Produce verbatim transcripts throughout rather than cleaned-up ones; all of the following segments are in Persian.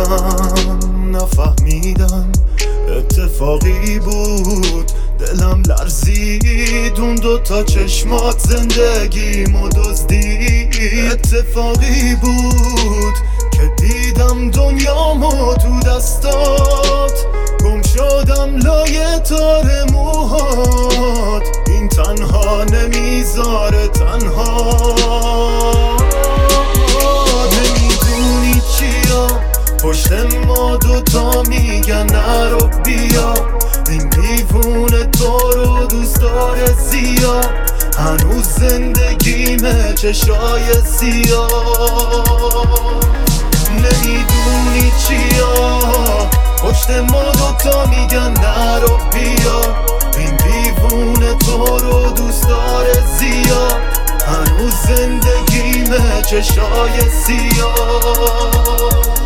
من نفهمیدم اتفاقی بود، دلم لرزید اون دوتا چشمات زندگیمو دزدید. اتفاقی بود که دیدم دنیامو تو دستات، گم شدم لای تار موهات، این تنها نمیذاره تنها. نمیدونی چیا پشت ما دوتا میگن نرو بیا، این دیوونه تو رو دوست داره زیاد، هنوز زندگیمه چشای سیاه. نمیدونی چیا پشت ما دوتا میگن نرو بیا، این دیوونه تو رو دوست داره زیاد، هنوز زندگیمه چشای سیاه.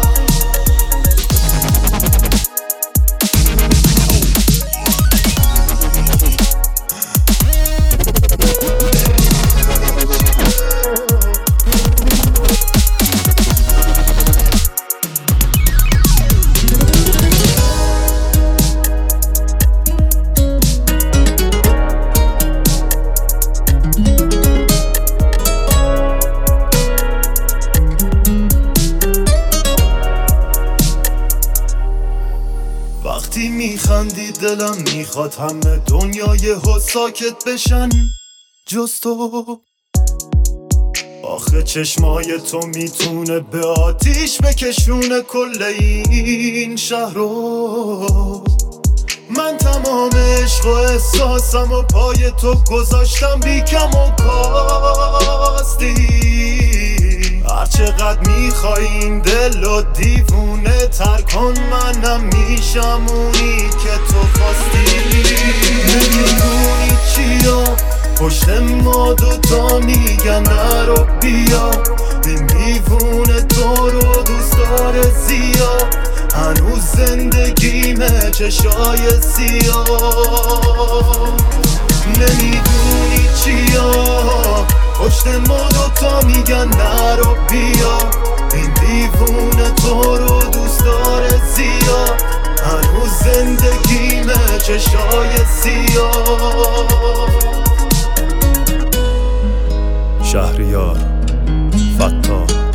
وقتی میخندی دلم میخواد همه دنیای ها ساکت بشن جز تو. آخه چشمای تو میتونه به آتیش بکشونه کل این شهر رو. من تمام عشق و احساسم و پای تو گذاشتم بی کم و کاستی. هر چقدر میخوای این دل و دیوونه تر کن، منم میشم اونی که تو خواستی. نمیدونی چیا پشت ما دوتا میگن نرو بیا، این دیوونه تو رو دوست داره زیاد، هنوز زندگیمه چشای سیاه. نمیدونی چیا پشت ما دوتا میگن نرو بیا، این دیوونه تو رو دوست داره زیاد، هنوز زندگیمه چشای سیاه. شهریار فتاح